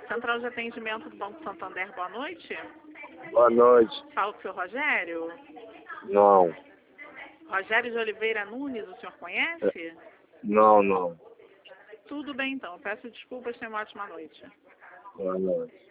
Central de Atendimento do Banco Santander, boa noite. Boa noite. Fala com o seu Rogério. Não. Rogério de Oliveira Nunes, o senhor conhece? Não. Tudo bem então, peço desculpas, tenha uma ótima noite. Boa noite.